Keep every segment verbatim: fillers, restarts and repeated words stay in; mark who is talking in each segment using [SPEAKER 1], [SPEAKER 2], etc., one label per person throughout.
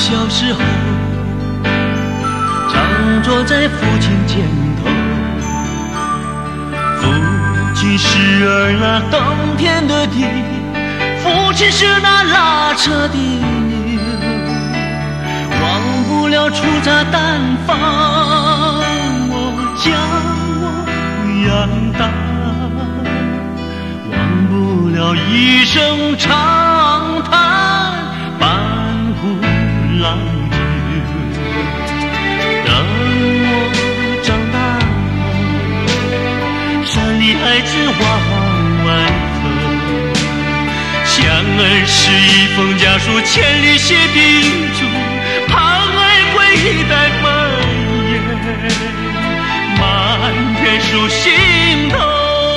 [SPEAKER 1] 小时候，常坐在父亲肩头，父亲是儿那耕田的地，父亲是那拉车的牛，忘不了出炸弹放我将我养大，忘不了一声长叹半壶老酒。等我长大后，山里孩子往外走，想儿是一封家书，千里写叮嘱，盼儿归来满眼满天数心头。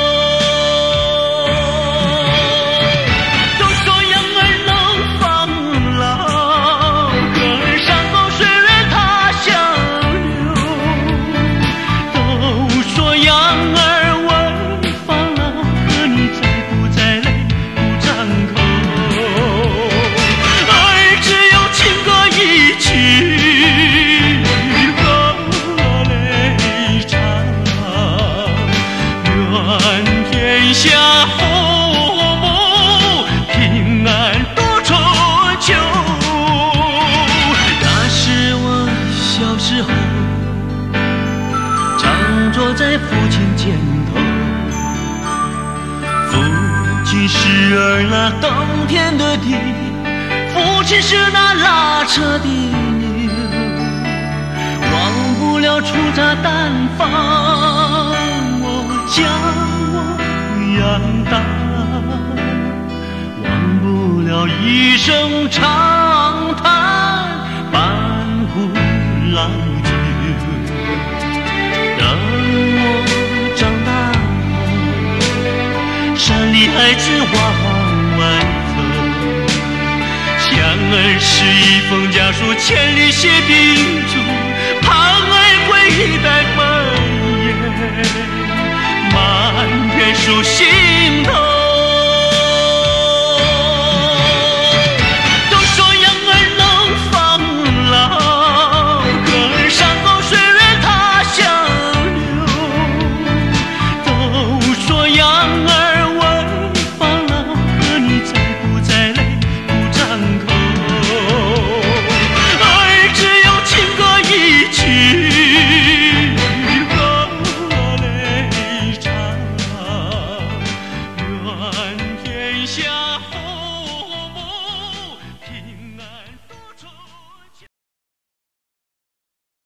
[SPEAKER 1] 下父母平安度春秋。那是我小时候，常坐在父亲肩头，父亲是儿那耕田的地，父亲是那拉车的牛，忘不了出炸弹放我将养大，忘不了一声长叹半壶老酒。等我长大后，山里孩子往外走，想儿是一封家书，千里写叮嘱，盼儿归来满眼满天数心头。都说养儿能防老，可儿山高水远他乡流。都说养儿为防老，可你在不在泪不张口。儿只有情歌一曲，愿天下